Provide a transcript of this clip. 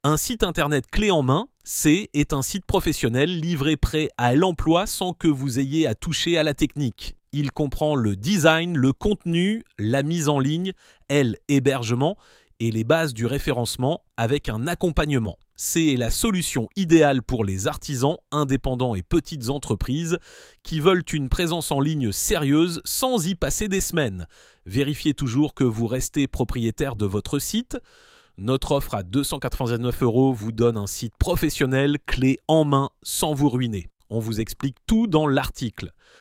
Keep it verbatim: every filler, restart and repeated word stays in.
Un site internet clé en main, C est un site professionnel livré prêt à l'emploi sans que vous ayez à toucher à la technique. Il comprend le design, le contenu, la mise en ligne, L, hébergement et les bases du référencement avec un accompagnement. C est la solution idéale pour les artisans, indépendants et petites entreprises qui veulent une présence en ligne sérieuse sans y passer des semaines. Vérifiez toujours que vous restez propriétaire de votre site. Notre offre à deux cent quatre-vingt-dix-neuf euros vous donne un site professionnel clé en main sans vous ruiner. On vous explique tout dans l'article.